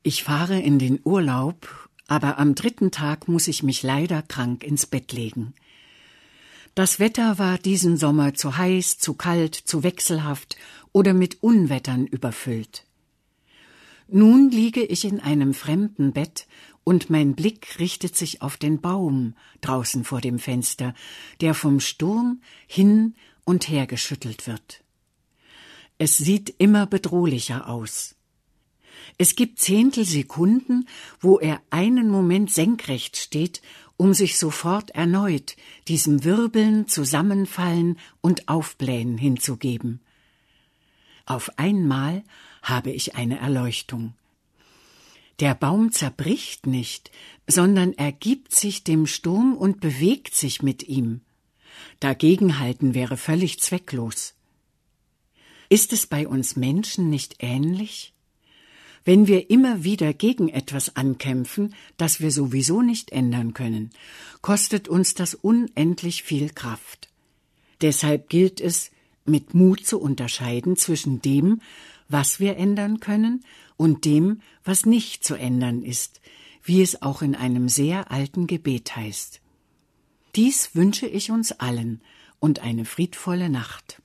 Ich fahre in den Urlaub, aber am 3. Tag muss ich mich leider krank ins Bett legen. Das Wetter war diesen Sommer zu heiß, zu kalt, zu wechselhaft oder mit Unwettern überfüllt. Nun liege ich in einem fremden Bett und mein Blick richtet sich auf den Baum draußen vor dem Fenster, der vom Sturm hin und her geschüttelt wird. Es sieht immer bedrohlicher aus. Es gibt Zehntelsekunden, wo er einen Moment senkrecht steht, um sich sofort erneut diesem Wirbeln, Zusammenfallen und Aufblähen hinzugeben. Auf einmal habe ich eine Erleuchtung. Der Baum zerbricht nicht, sondern ergibt sich dem Sturm und bewegt sich mit ihm. Dagegenhalten wäre völlig zwecklos. Ist es bei uns Menschen nicht ähnlich? Wenn wir immer wieder gegen etwas ankämpfen, das wir sowieso nicht ändern können, kostet uns das unendlich viel Kraft. Deshalb gilt es, mit Mut zu unterscheiden zwischen dem, was wir ändern können, und dem, was nicht zu ändern ist, wie es auch in einem sehr alten Gebet heißt. Dies wünsche ich uns allen und eine friedvolle Nacht.